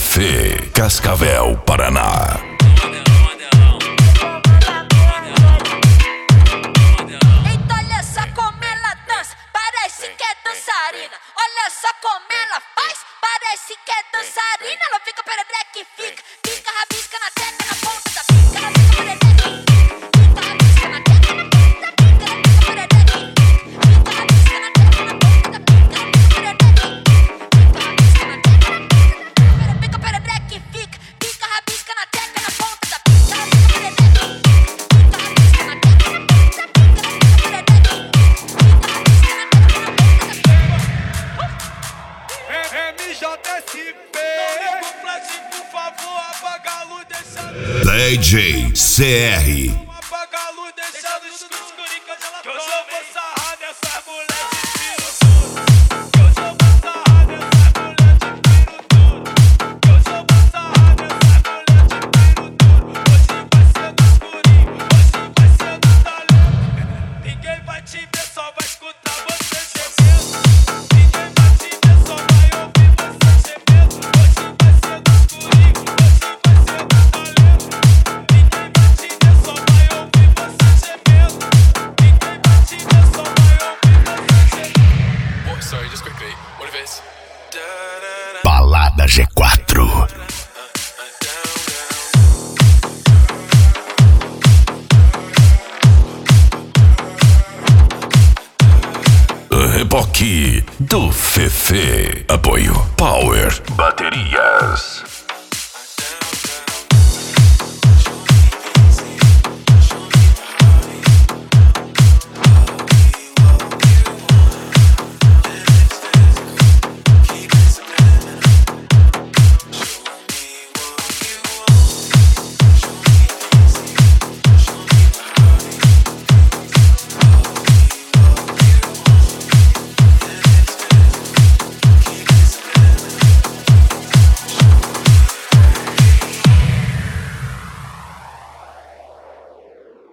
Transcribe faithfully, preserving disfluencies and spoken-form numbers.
Fefe, Cascavel, Paraná. Eita, olha só como ela dança, parece que é dançarina. Olha só como ela faz, parece que é dançarina. Ela fica perereca e fica, fica rabisca na teta, na ponta da pica. Ela fica perereca e fica rabisca na teta, na ponta da pica. Ela fica perereca e fica rabisca na teta, na ponta da pica. Ela fica perereca e fica rabisca na teta, na ponta da pica. Ela fica perereca e fica, fica rabisca na teta, na ponta da pica. Ela fica perereca e fica rabisca na teta, na ponta da pica. Ela fica perereca e fica rabisca na teta, na ponta da pica. M J S P, não liga o flash, por favor, apaga a luz, deixa D J C R. apaga a luz, deixa no escurinho que hoje ela que hoje eu vou sarrar nessas mulheres de tiro tudo. Que hoje eu vou sarrar nessas mulheres de tiro tudo. Que hoje eu vou sarrar nessas mulheres de tiro tudo. Hoje vai ser no escurinho, hoje vai ser no talento. Ninguém vai te ver, só vai escutar você gemendo. Ninguém vai te ver, só vai ouvir você gemendo. Hoje vai ser no escurinho, hoje vai ser no talento. Ninguém vai te ver, só vai ouvir você gemendo. Ninguém vai te ver, só vai ouvir você gemendo. Oh, sorry, just quickly. What if it's Balada G quatro. Reboque do Fefe. Apoio Power Baterias.